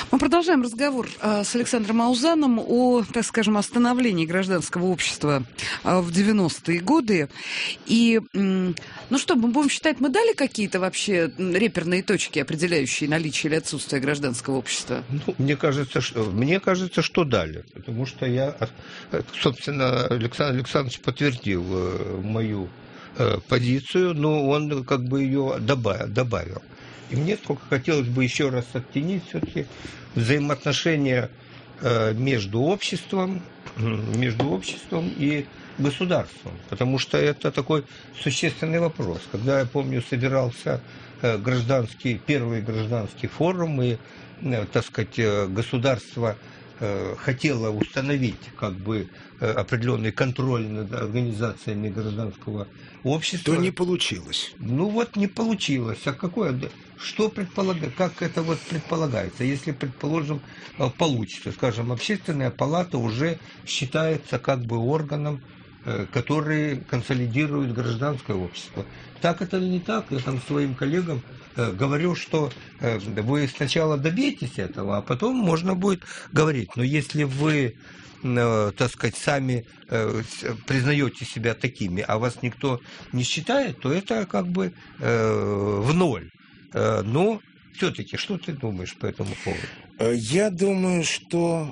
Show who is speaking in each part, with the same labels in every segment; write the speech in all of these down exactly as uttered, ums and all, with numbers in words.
Speaker 1: Мы продолжаем разговор с Александром Аузаном о, так скажем, становлении гражданского общества в девяностые годы. И, ну что, мы будем считать, мы дали какие-то вообще реперные точки, определяющие наличие или отсутствие гражданского общества?
Speaker 2: Ну, мне кажется, что, мне кажется, что дали. Потому что я, собственно, Александр Александрович подтвердил мою позицию, но он как бы ее добавил. добавил. И мне только хотелось бы еще раз оттенить все-таки взаимоотношения между обществом, между обществом и государством, потому что это такой существенный вопрос. Когда, я помню, собирался гражданский, первый гражданский форум, и, так сказать, государство хотело установить как бы определенный контроль над организациями гражданского общества.
Speaker 3: То не получилось.
Speaker 2: Ну вот не получилось. А какое, что предполагается, как это вот предполагается? Если, предположим, получится, скажем, общественная палата уже считается как бы органом, который консолидирует гражданское общество. Так это или не так? Я там своим коллегам говорю, что вы сначала добейтесь этого, а потом можно будет говорить. Но если вы, так сказать, сами признаете себя такими, а вас никто не считает, то это как бы в ноль. Но все-таки, что ты думаешь по этому поводу?
Speaker 3: Я думаю, что,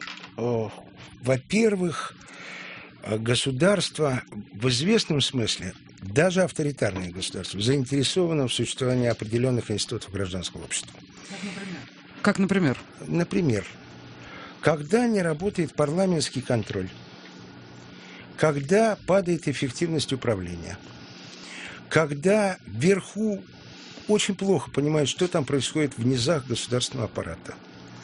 Speaker 3: во-первых, государство в известном смысле, даже авторитарное государство, заинтересовано в существовании определенных институтов гражданского общества.
Speaker 1: Как, например?
Speaker 3: Например, когда не работает парламентский контроль, когда падает эффективность управления, когда вверху очень плохо понимают, что там происходит в низах государственного аппарата,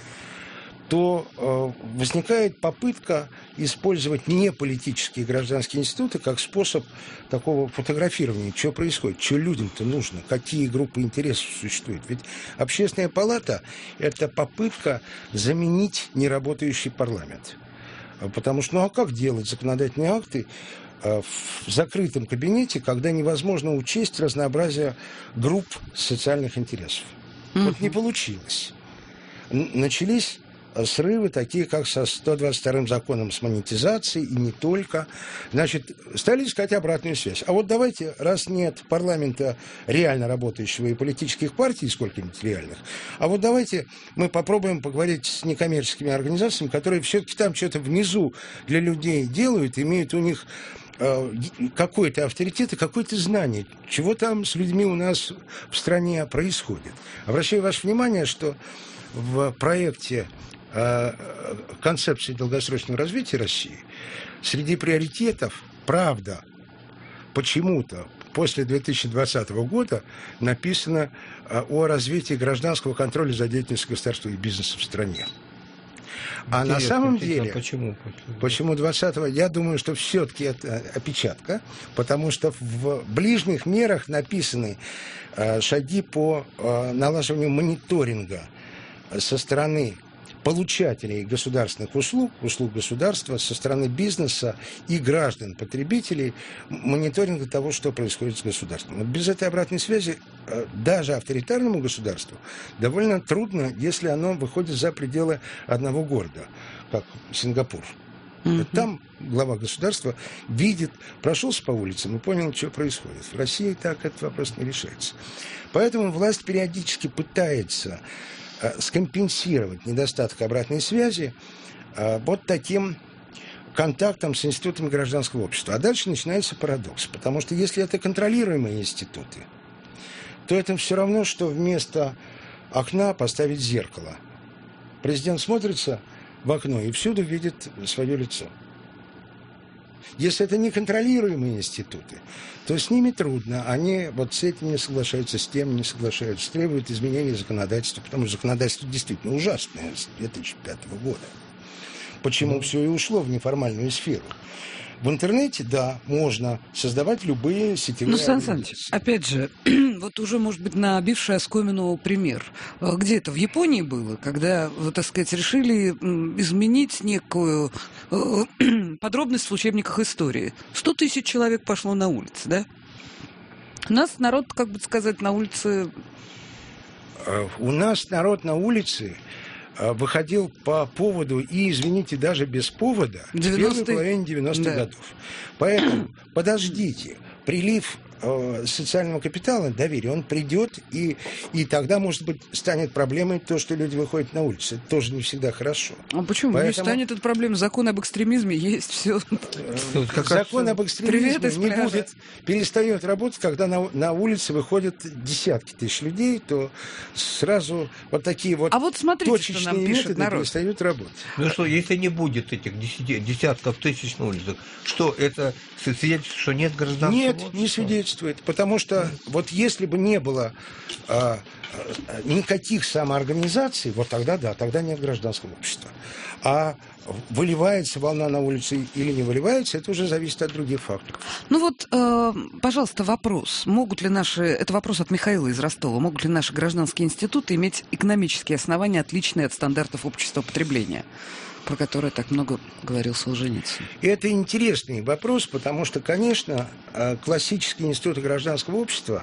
Speaker 3: то э, возникает попытка использовать неполитические гражданские институты как способ такого фотографирования, что происходит, что людям-то нужно, какие группы интересов существуют. Ведь общественная палата – это попытка заменить неработающий парламент. Потому что, ну а как делать законодательные акты в закрытом кабинете, когда невозможно учесть разнообразие групп социальных интересов? Mm-hmm. Вот не получилось. Начались срывы, такие как со сто двадцать вторым законом с монетизацией, и не только. Значит, стали искать обратную связь. А вот давайте, раз нет парламента реально работающего и политических партий, сколько-нибудь реальных, а вот давайте мы попробуем поговорить с некоммерческими организациями, которые все-таки там что-то внизу для людей делают, имеют у них э, какой-то авторитет и какое-то знание, чего там с людьми у нас в стране происходит. Обращаю ваше внимание, что в проекте концепции долгосрочного развития России среди приоритетов, правда, почему-то после две тысячи двадцатого года написано о развитии гражданского контроля за деятельностью государства и бизнеса в стране. А интересно, на самом деле,
Speaker 2: почему?
Speaker 3: Почему двадцатого? Я думаю, что все-таки это опечатка, потому что в ближних мерах написаны шаги по налаживанию мониторинга со стороны получателей государственных услуг, услуг государства, со стороны бизнеса и граждан, потребителей, мониторинга того, что происходит с государством. Вот без этой обратной связи даже авторитарному государству довольно трудно, если оно выходит за пределы одного города, как Сингапур. Mm-hmm. Там глава государства видит, прошелся по улицам и понял, что происходит. В России так этот вопрос не решается. Поэтому власть периодически пытается скомпенсировать недостаток обратной связи вот таким контактом с институтами гражданского общества. А дальше начинается парадокс, потому что если это контролируемые институты, то это все равно, что вместо окна поставить зеркало. Президент смотрится в окно и всюду видит свое лицо. Если это неконтролируемые институты, то с ними трудно. Они вот с этим не соглашаются, с тем не соглашаются, требуют изменения законодательства, потому что законодательство действительно ужасное с две тысячи пятого года. Почему mm-hmm. все и ушло в неформальную сферу? В интернете, да, можно создавать любые сетевые...
Speaker 1: Ну, Сан Саныч, опять же, вот уже, может быть, набивший оскомину пример. Где это? В Японии было, когда, вот, так сказать, решили изменить некую подробность в учебниках истории. Сто тысяч человек пошло на улицы, да? У нас народ, как бы сказать, на улице...
Speaker 3: У нас народ на улице выходил по поводу и, извините, даже без повода в первой половине девяностых да. годов. Поэтому подождите, прилив социального капитала, доверия, он придет, и, и тогда, может быть, станет проблемой то, что люди выходят на улицу. Это тоже не всегда хорошо.
Speaker 1: А почему? Поэтому... Не станет эта проблема. Закон об экстремизме есть, все.
Speaker 3: Закон об экстремизме не будет, перестает работать, когда на, на улице выходят десятки тысяч людей, то сразу вот такие вот,
Speaker 1: а вот смотрите,
Speaker 3: точечные
Speaker 1: что нам пишет
Speaker 3: методы
Speaker 1: народ.
Speaker 3: перестают работать.
Speaker 2: Ну что, если не будет этих десятков тысяч на улицах, что это свидетельствует, что нет гражданского
Speaker 3: Нет,
Speaker 2: общества?
Speaker 3: не свидетельствует. Потому что вот если бы не было а, никаких самоорганизаций, вот тогда да, тогда нет гражданского общества. А выливается волна на улице или не выливается, это уже зависит от других факторов.
Speaker 1: Ну вот, э, пожалуйста, вопрос. Могут ли наши... Это вопрос от Михаила из Ростова. Могут ли наши гражданские институты иметь экономические основания, отличные от стандартов общества потребления, про который так много говорил Солженицын?
Speaker 3: Это интересный вопрос, потому что, конечно, классические институты гражданского общества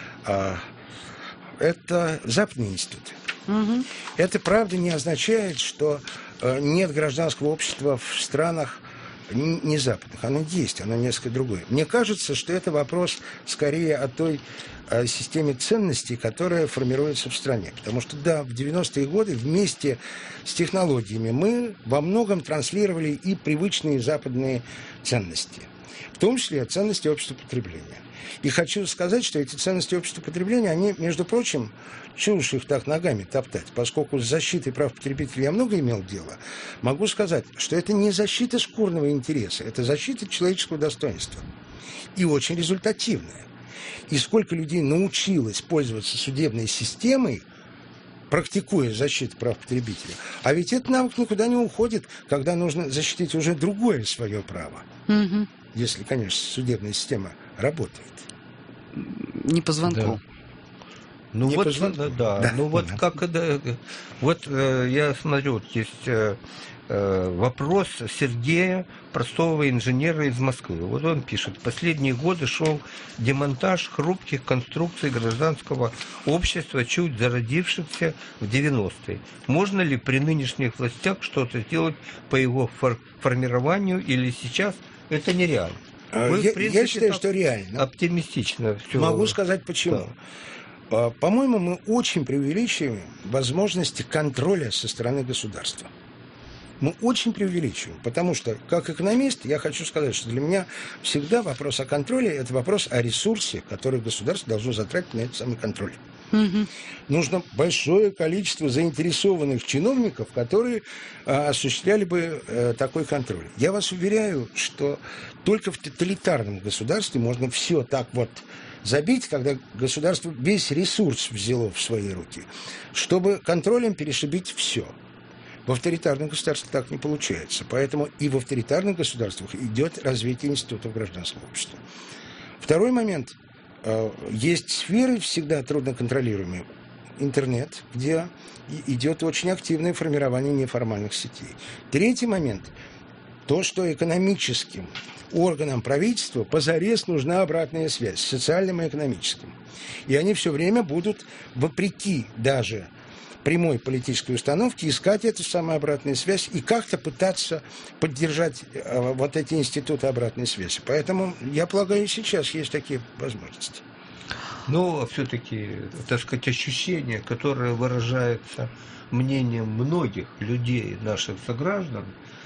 Speaker 3: – это западные институты. Угу. Это, правда, не означает, что нет гражданского общества в странах не западных. Оно есть, оно несколько другое. Мне кажется, что это вопрос скорее о той системе ценностей, которая формируется в стране. Потому что, да, в девяностые годы вместе с технологиями мы во многом транслировали и привычные западные ценности, в том числе ценности общества потребления. И хочу сказать, что эти ценности общества потребления, они, между прочим, чего уж их так ногами топтать, поскольку с защитой прав потребителей я много имел дело, могу сказать, что это не защита шкурного интереса, это защита человеческого достоинства. И очень результативная. И сколько людей научилось пользоваться судебной системой, практикуя защиту прав потребителя. А ведь этот навык никуда не уходит, когда нужно защитить уже другое свое право. Угу. Если, конечно, судебная система работает.
Speaker 1: Не по звонку.
Speaker 2: Да. Ну
Speaker 3: не
Speaker 2: вот,
Speaker 3: по звонку.
Speaker 2: Да, да, ну вот да. как, да, вот э, я смотрю, вот есть э, вопрос Сергея, простого инженера из Москвы. Вот он пишет: последние годы шел демонтаж хрупких конструкций гражданского общества, чуть зародившихся в девяностые. Можно ли при нынешних властях что-то сделать по его фор- формированию, или сейчас это нереально?
Speaker 3: Вы, я, в принципе, я считаю, что реально.
Speaker 2: Оптимистично. Все.
Speaker 3: Могу сказать почему. Да. По-моему, мы очень преувеличиваем возможности контроля со стороны государства. Мы очень преувеличиваем, потому что, как экономист, я хочу сказать, что для меня всегда вопрос о контроле – это вопрос о ресурсе, который государство должно затратить на этот самый контроль. Угу. Нужно большое количество заинтересованных чиновников, которые а, осуществляли бы а, такой контроль. Я вас уверяю, что только в тоталитарном государстве можно все так вот забить, когда государство весь ресурс взяло в свои руки, чтобы контролем перешибить все. В авторитарных государствах так не получается. Поэтому и в авторитарных государствах идет развитие институтов гражданского общества. Второй момент. Есть сферы всегда трудноконтролируемые. Интернет, где идет очень активное формирование неформальных сетей. Третий момент. То, что экономическим органам правительства позарез нужна обратная связь, социальным и экономическим. И они все время будут, вопреки даже прямой политической установки, искать эту самую обратную связь и как-то пытаться поддержать э, вот эти институты обратной связи. Поэтому, я полагаю, сейчас есть такие возможности.
Speaker 2: Но все-таки, так сказать, ощущение, которое выражается мнением многих людей, наших сограждан,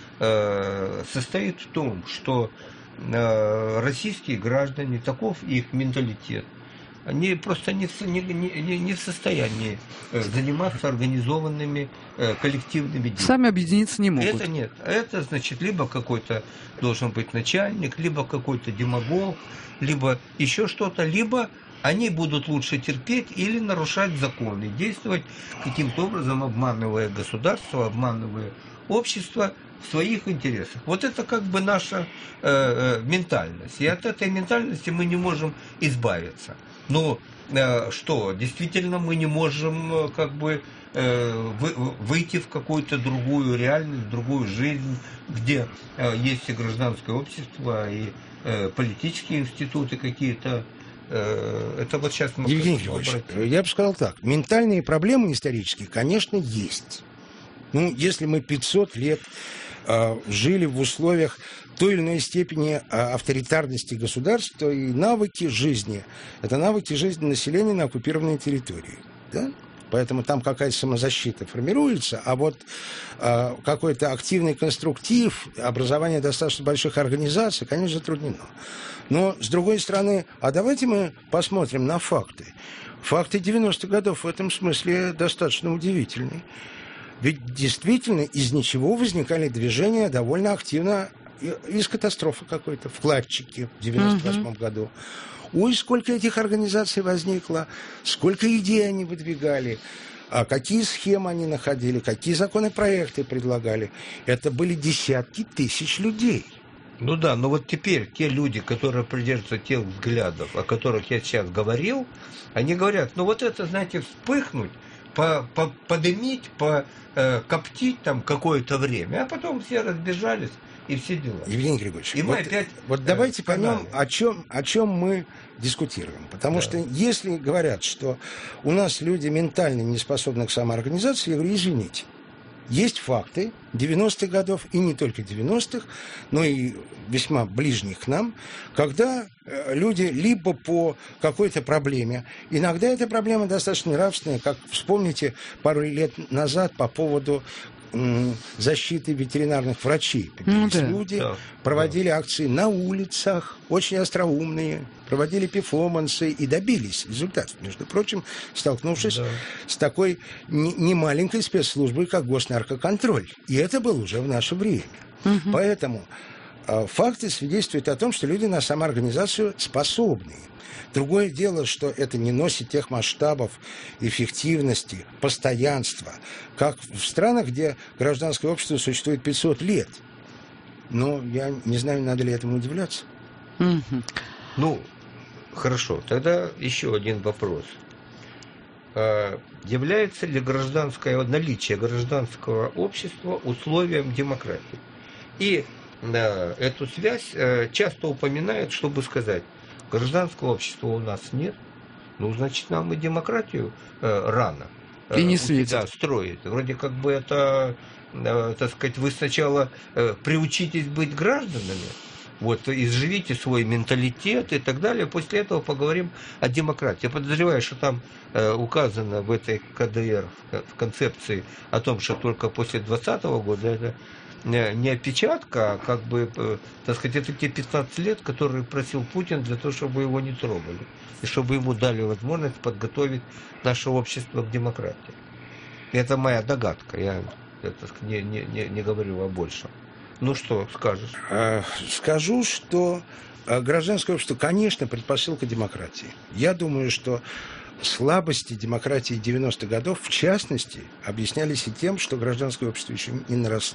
Speaker 2: э, состоит в том, что э, российские граждане, таков их менталитет, они просто не, не, не, не в состоянии заниматься организованными э, коллективными действиями.
Speaker 1: Сами объединиться не могут.
Speaker 2: Это нет. Это значит, либо какой-то должен быть начальник, либо какой-то демагог, либо еще что-то, либо они будут лучше терпеть или нарушать законы, действовать каким-то образом, обманывая государство, обманывая общество в своих интересах. Вот это как бы наша э, э, ментальность. И от этой ментальности мы не можем избавиться. Но э, что, действительно мы не можем э, как бы э, вы, выйти в какую-то другую реальность, другую жизнь, где э, есть и гражданское общество, и э, политические институты какие-то. Э, это вот сейчас мы...
Speaker 3: Евгений Григорьевич, я бы сказал так. Ментальные проблемы исторические, конечно, есть. Ну, если мы пятьсот лет э, жили в условиях той или иной степени э, авторитарности государств, то и навыки жизни – это навыки жизни населения на оккупированной территории. Да? Поэтому там какая-то самозащита формируется, а вот э, какой-то активный конструктив, образование достаточно больших организаций, конечно, затруднено. Но, с другой стороны, а давайте мы посмотрим на факты. Факты девяностых годов в этом смысле достаточно удивительны. Ведь действительно из ничего возникали движения довольно активно из катастрофы какой-то, вкладчики в девяносто восьмом году. Ой, сколько этих организаций возникло, сколько идей они выдвигали, а какие схемы они находили, какие законопроекты предлагали. Это были десятки тысяч людей.
Speaker 2: Ну да, но вот теперь те люди, которые придерживаются тех взглядов, о которых я сейчас говорил, они говорят, ну вот это, знаете, вспыхнуть, по, по, подымить, по, э, коптить там какое-то время, а потом все разбежались и все дела.
Speaker 3: Евгений Григорьевич,
Speaker 2: и мы
Speaker 3: вот,
Speaker 2: опять,
Speaker 3: вот давайте
Speaker 2: э,
Speaker 3: поймем, о чем, о чем мы дискутируем. Потому да. что если говорят, что у нас люди ментально не способны к самоорганизации, я говорю, извините. Есть факты девяностых годов, и не только девяностых, но и весьма ближних к нам, когда люди либо по какой-то проблеме, иногда эта проблема достаточно нравственная, как вспомните пару лет назад по поводу м, защиты ветеринарных врачей.
Speaker 1: Ну, да.
Speaker 3: Люди
Speaker 2: да.
Speaker 3: проводили да. акции на улицах, очень остроумные, проводили перформансы и добились результатов, между прочим, столкнувшись да. с такой немаленькой спецслужбой, как госнаркоконтроль. И это было уже в наше время. Угу. Поэтому э, факты свидетельствуют о том, что люди на самоорганизацию способны. Другое дело, что это не носит тех масштабов эффективности, постоянства, как в странах, где гражданское общество существует пятьсот лет. Но я не знаю, надо ли этому удивляться.
Speaker 1: Угу.
Speaker 2: Ну, хорошо, тогда еще один вопрос. А является ли гражданское, наличие гражданского общества условием демократии? И а, эту связь а, часто упоминают, чтобы сказать, гражданского общества у нас нет, ну, значит, нам и демократию а, рано а,
Speaker 1: и не
Speaker 2: светит. Строить. Вроде как бы это, а, так сказать, вы сначала а, приучитесь быть гражданами, вот, изживите свой менталитет и так далее. После этого поговорим о демократии. Я подозреваю, что там э, указано в этой ка дэ эр, в концепции, о том, что только после двадцатого года это не, не опечатка, а как бы, э, так сказать, это те пятнадцать лет, которые просил Путин для того, чтобы его не трогали. И чтобы ему дали возможность подготовить наше общество к демократии. Это моя догадка. Я, я так сказать, не, не, не, не говорю о большем. Ну что скажешь?
Speaker 3: Скажу, что гражданское общество, конечно, предпосылка демократии. Я думаю, что слабости демократии девяностых годов, в частности, объяснялись и тем, что гражданское общество еще не наросло.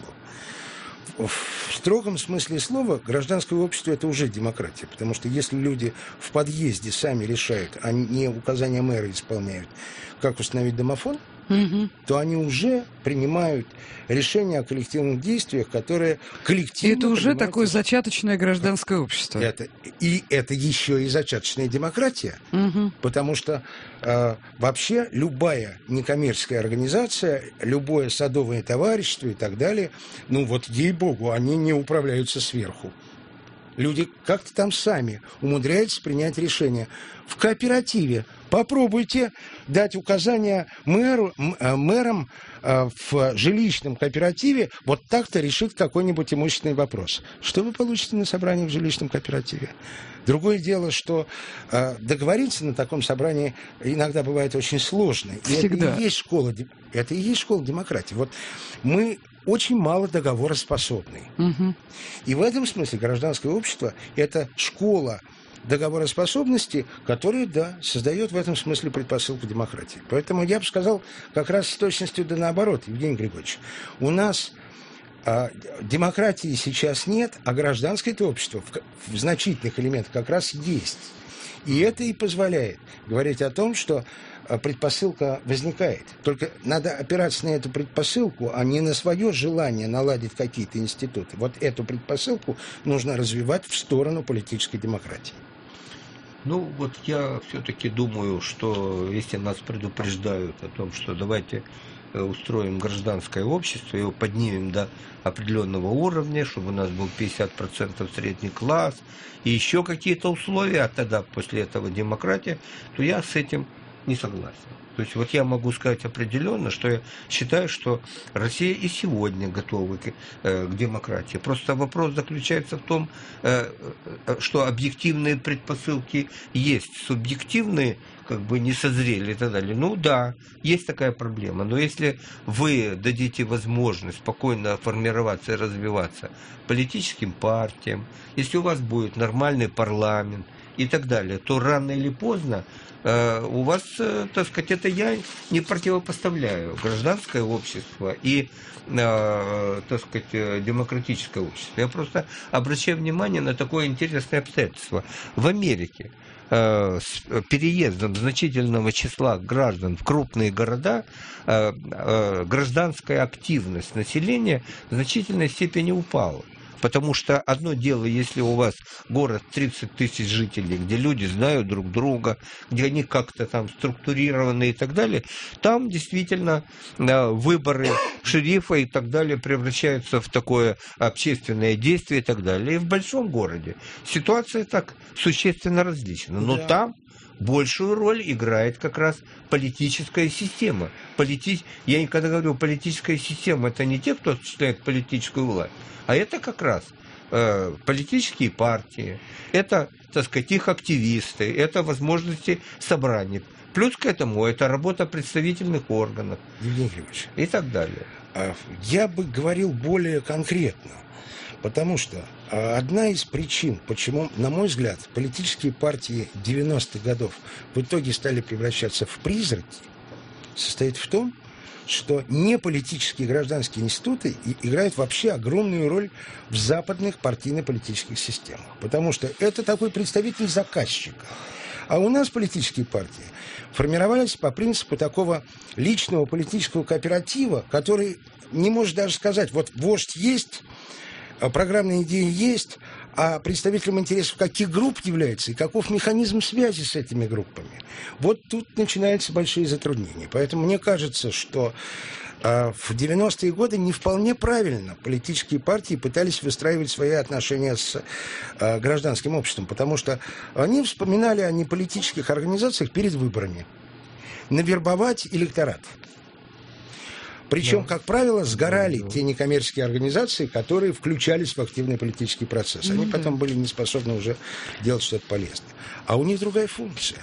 Speaker 3: В строгом смысле слова гражданское общество – это уже демократия, потому что если люди в подъезде сами решают, а не указания мэра исполняют, как установить домофон, угу. то они уже принимают решения о коллективных действиях, которые коллективно...
Speaker 1: И это уже такое зачаточное гражданское общество.
Speaker 3: Это, и это еще и зачаточная демократия, угу. потому что э, вообще любая некоммерческая организация, любое садовое товарищество и так далее, ну вот ей-богу, они не управляются сверху. Люди как-то там сами умудряются принять решение. В кооперативе попробуйте дать указания мэру, мэрам в жилищном кооперативе вот так-то решить какой-нибудь имущественный вопрос. Что вы получите на собрании в жилищном кооперативе? Другое дело, что договориться на таком собрании иногда бывает очень сложно. И
Speaker 1: Всегда.
Speaker 3: Это и есть школа, это и есть школа демократии. Вот мы очень мало договороспособны. Угу. И в этом смысле гражданское общество – это школа договороспособности, которая, да, создает в этом смысле предпосылку демократии. Поэтому я бы сказал как раз с точностью да наоборот, Евгений Григорьевич. У нас а, демократии сейчас нет, а гражданское общество в, в значительных элементах как раз есть. И это и позволяет говорить о том, что предпосылка возникает. Только надо опираться на эту предпосылку, а не на свое желание наладить какие-то институты. Вот эту предпосылку нужно развивать в сторону политической демократии.
Speaker 2: Ну, вот я все-таки думаю, что если нас предупреждают о том, что давайте устроим гражданское общество, его поднимем до определенного уровня, чтобы у нас был пятьдесят процентов средний класс и еще какие-то условия, а тогда после этого демократия, то я с этим не согласен. То есть вот я могу сказать определенно, что я считаю, что Россия и сегодня готова к, э, к демократии. Просто вопрос заключается в том, э, что объективные предпосылки есть, субъективные как бы не созрели и так далее. Ну да, есть такая проблема. Но если вы дадите возможность спокойно формироваться и развиваться политическим партиям, если у вас будет нормальный парламент и так далее, то рано или поздно у вас, так сказать, это я не противопоставляю гражданское общество и, так сказать, демократическое общество. Я просто обращаю внимание на такое интересное обстоятельство. В Америке с переездом значительного числа граждан в крупные города гражданская активность населения в значительной степени упала. Потому что одно дело, если у вас город тридцать тысяч жителей, где люди знают друг друга, где они как-то там структурированы и так далее, там действительно выборы шерифа и так далее превращаются в такое общественное действие и так далее. И в большом городе ситуация так существенно различна. Но да. Там большую роль играет как раз политическая система. Полити... Я никогда говорю, политическая система — это не те, кто осуществляет политическую власть, а это как раз э, политические партии, это, так сказать, их активисты, это возможности собраний. Плюс к этому это работа представительных органов
Speaker 3: Евгений Григорьевич,
Speaker 2: и так далее.
Speaker 3: Я бы говорил более конкретно, потому что одна из причин, почему, на мой взгляд, политические партии девяностых годов в итоге стали превращаться в призраки, состоит в том, что неполитические гражданские институты играют вообще огромную роль в западных партийно-политических системах. Потому что это такой представитель заказчика. А у нас политические партии формировались по принципу такого личного политического кооператива, который не может даже сказать, вот вождь есть, программная идея есть, а представителем интересов каких групп является и каков механизм связи с этими группами. Вот тут начинаются большие затруднения. Поэтому мне кажется, что э, в девяностые годы не вполне правильно политические партии пытались выстраивать свои отношения с э, гражданским обществом, потому что они вспоминали о неполитических организациях перед выборами. Навербовать электорат. Причем, да. как правило, сгорали да. те некоммерческие организации, которые включались в активный политический процесс. Они mm-hmm. потом были не способны уже делать что-то полезное. А у них другая функция.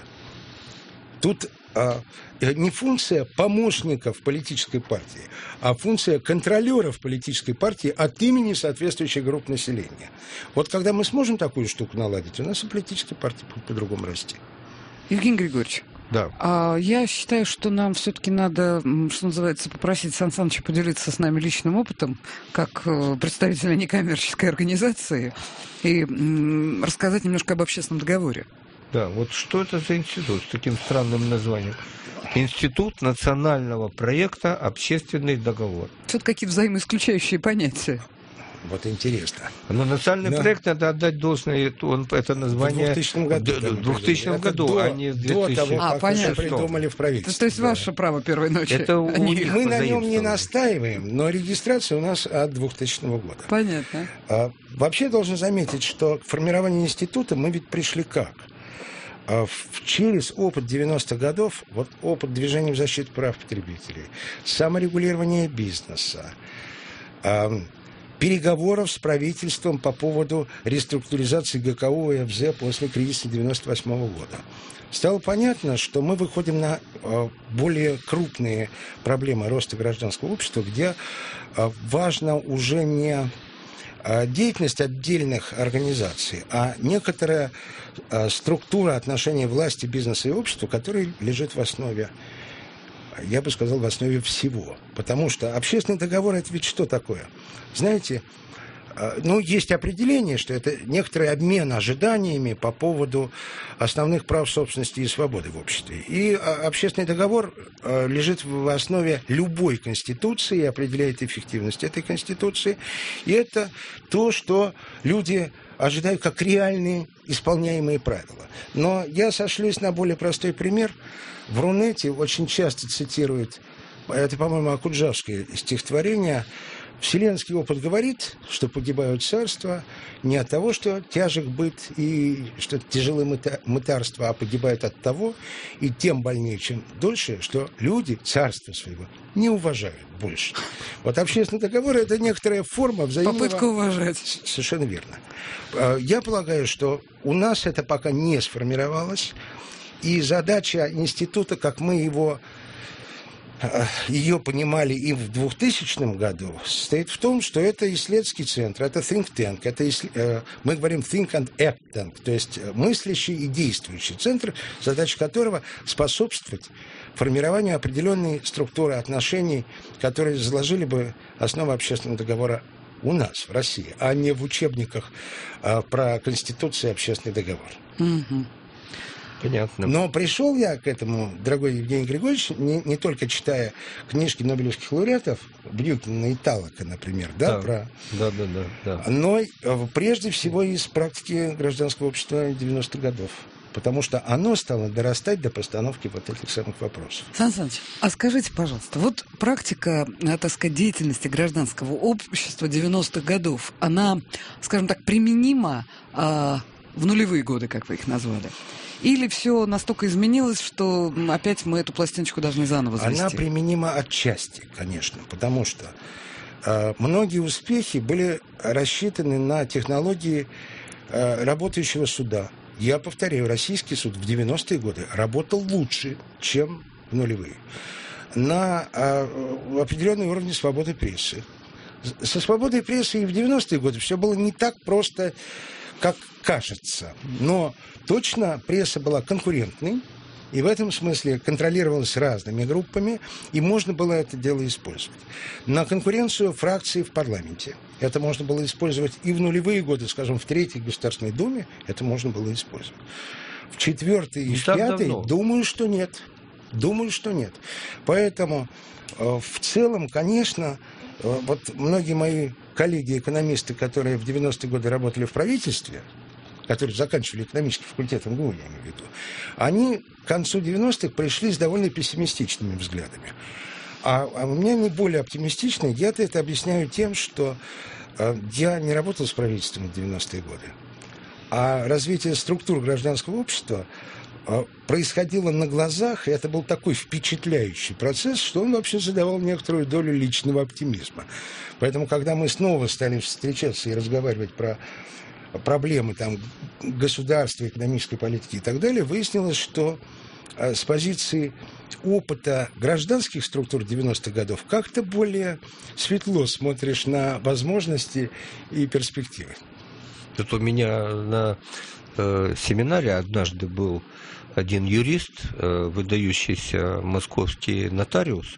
Speaker 3: Тут а, не функция помощников политической партии, а функция контролеров политической партии от имени соответствующей группы населения. Вот когда мы сможем такую штуку наладить, у нас и политические партии будут по-другому расти.
Speaker 1: Евгений Григорьевич,
Speaker 2: да.
Speaker 1: а, я считаю, что нам все-таки надо, что называется, попросить Сан Саныча поделиться с нами личным опытом, как э, представителя некоммерческой организации, и м, рассказать немножко об общественном договоре.
Speaker 2: Да, вот что это за институт с таким странным названием? Институт национального проекта «Общественный договор».
Speaker 1: Что-то какие взаимоисключающие понятия.
Speaker 3: Вот интересно.
Speaker 2: Но национальный да. проект надо отдать должное, он, это название
Speaker 3: в двухтысячном году,
Speaker 2: в двухтысячном году,
Speaker 3: до,
Speaker 2: а не в двухтысячном.
Speaker 3: До того,
Speaker 1: а, понятно.
Speaker 3: Придумали в правительстве.
Speaker 1: То есть да. ваше право первой ночи.
Speaker 2: Это у них
Speaker 3: Мы на нем не настаиваем, но регистрация у нас от двухтысячного года.
Speaker 1: Понятно.
Speaker 3: А, вообще должен заметить, что к формированию института мы ведь пришли как? А, в, через опыт девяностых годов, вот опыт движения в защиту прав потребителей, саморегулирование бизнеса, а, переговоров с правительством по поводу реструктуризации ГКО и ФЗ после кризиса девяносто восьмого года. Стало понятно, что мы выходим на э, более крупные проблемы роста гражданского общества, где э, важна уже не э, деятельность отдельных организаций, а некоторая э, структура отношений власти, бизнеса и общества, которая лежит в основе, я бы сказал, в основе всего. Потому что общественный договор – это ведь что такое? Знаете, ну, есть определение, что это некоторый обмен ожиданиями по поводу основных прав собственности и свободы в обществе. И общественный договор лежит в основе любой конституции и определяет эффективность этой конституции. И это то, что люди ожидают как реальные исполняемые правила. Но я сошлюсь на более простой пример. В Рунете очень часто цитируют это, по-моему, акуджавское стихотворение. Вселенский опыт говорит, что погибают царства не от того, что тяжек быт и что тяжелы мытарства, а погибают от того, и тем больнее, чем дольше, что люди царства своего не уважают больше. Вот общественный договор – это некоторая форма взаимного...
Speaker 1: Попытка уважать.
Speaker 3: Совершенно верно. Я полагаю, что у нас это пока не сформировалось, и задача института, как мы его... ее понимали и в двухтысячном году, состоит в том, что это исследовательский центр, это think tank, это, э, мы говорим think and act tank, то есть мыслящий и действующий центр, задача которого способствовать формированию определенной структуры отношений, которые заложили бы основу общественного договора у нас, в России, а не в учебниках э, про Конституцию и общественный договор.
Speaker 1: Mm-hmm.
Speaker 2: Понятно.
Speaker 3: Но пришел я к этому, дорогой Евгений Григорьевич, не, не только читая книжки нобелевских лауреатов, Бьюкина и Талака, например, да,
Speaker 2: да,
Speaker 3: про...
Speaker 2: да, да, да, да.
Speaker 3: но прежде всего из практики гражданского общества девяностых годов. Потому что оно стало дорастать до постановки вот этих самых вопросов.
Speaker 1: Сан Саныч, а скажите, пожалуйста, вот практика, так сказать, деятельности гражданского общества девяностых годов, она, скажем так, применима а, в нулевые годы, как вы их назвали? Или все настолько изменилось, что опять мы эту пластиночку должны заново завести?
Speaker 3: Она применима отчасти, конечно, потому что э, многие успехи были рассчитаны на технологии э, работающего суда. Я повторяю, российский суд в девяностые годы работал лучше, чем в нулевые. На э, определенный уровень свободы прессы. Со свободой прессы и в девяностые годы все было не так просто, как кажется. Но точно пресса была конкурентной, и в этом смысле контролировалась разными группами, и можно было это дело использовать. На конкуренцию фракций в парламенте это можно было использовать и в нулевые годы, скажем, в Третьей Государственной Думе это можно было использовать. В четвертой и в пятой, думаю, что нет. Думаю, что нет. Поэтому э, в целом, конечно, э, вот многие мои коллеги-экономисты, которые в девяностые годы работали в правительстве, которые заканчивали экономический факультет МГУ, я имею в виду, они к концу девяностых пришли с довольно пессимистичными взглядами. А, а у меня не более оптимистичные. Я-то это объясняю тем, что э, я не работал с правительством в девяностые годы. А развитие структур гражданского общества э, происходило на глазах, и это был такой впечатляющий процесс, что он вообще задавал некоторую долю личного оптимизма. Поэтому, когда мы снова стали встречаться и разговаривать про проблемы там, государства, экономической политики и так далее, выяснилось, что э, с позиции опыта гражданских структур девяностых годов как-то более светло смотришь на возможности и перспективы.
Speaker 2: Тут у меня на э, семинаре однажды был один юрист, э, выдающийся московский нотариус,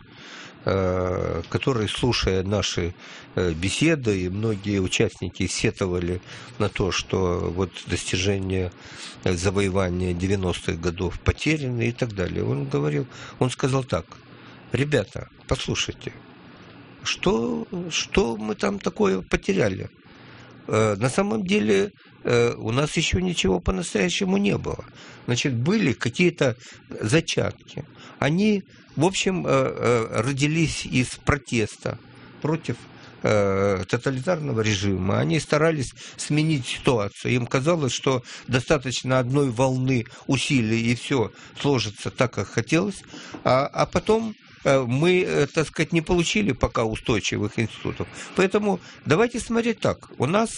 Speaker 2: э, который, слушая наши э, беседы, и многие участники сетовали на то, что вот достижения э, завоевания девяностых годов потеряны и так далее. Он говорил, он сказал так: ребята, послушайте, что, что мы там такое потеряли? На самом деле у нас еще ничего по-настоящему не было. Значит, были какие-то зачатки. Они, в общем, родились из протеста против тоталитарного режима. Они старались сменить ситуацию. Им казалось, что достаточно одной волны усилий, и все сложится так, как хотелось. А, а потом мы, так сказать, не получили пока устойчивых институтов. Поэтому давайте смотреть так. У нас,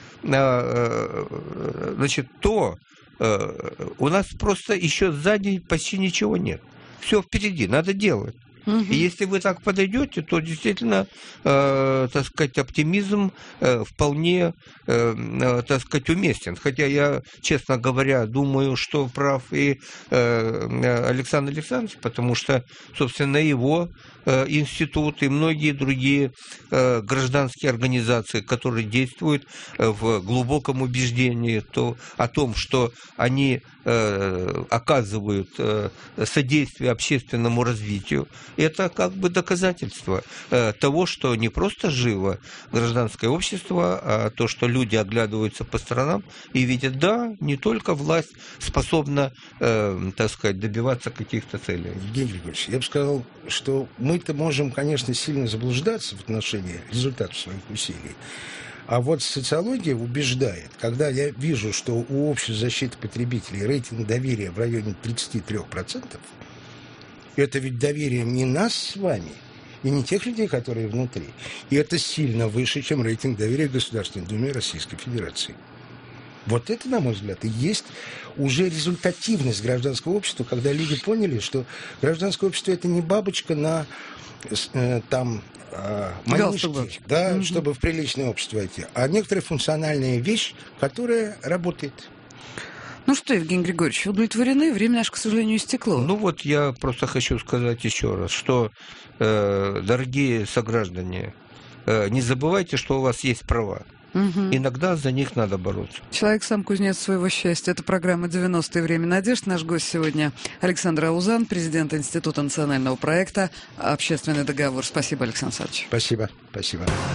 Speaker 2: значит, то, у нас просто еще сзади почти ничего нет. Все впереди, надо делать. Угу. И если вы так подойдете, то действительно, э, так сказать, оптимизм э, вполне, э, так сказать, уместен. Хотя я, честно говоря, думаю, что прав и э, Александр Александрович, потому что, собственно, его э, институт и многие другие э, гражданские организации, которые действуют э, в глубоком убеждении то, о том, что они э, оказывают э, содействие общественному развитию, это как бы доказательство э, того, что не просто живо гражданское общество, а то, что люди оглядываются по сторонам и видят, да, не только власть способна, э, так сказать, добиваться каких-то целей.
Speaker 3: Евгений Григорьевич, я бы сказал, что мы-то можем, конечно, сильно заблуждаться в отношении результатов своих усилий. А вот социология убеждает, когда я вижу, что у общества защиты потребителей рейтинг доверия в районе тридцать три процента, это ведь доверие не нас с вами, и не тех людей, которые внутри. И это сильно выше, чем рейтинг доверия Государственной Думы Российской Федерации. Вот это, на мой взгляд, и есть уже результативность гражданского общества, когда люди поняли, что гражданское общество – это не бабочка на э, там, э, манишке, да, угу. чтобы в приличное общество войти, а некоторая функциональная вещь, которая работает.
Speaker 1: Ну что, Евгений Григорьевич, удовлетворены? Время наше, к сожалению, истекло.
Speaker 2: Ну вот я просто хочу сказать еще раз, что, э, дорогие сограждане, э, не забывайте, что у вас есть права. Угу. Иногда за них надо бороться.
Speaker 1: Человек сам кузнец своего счастья. Это программа «девяностые. Время надежд». Наш гость сегодня Александр Аузан, президент Института национального проекта «Общественный договор». Спасибо, Александр Александрович.
Speaker 3: Спасибо. Спасибо.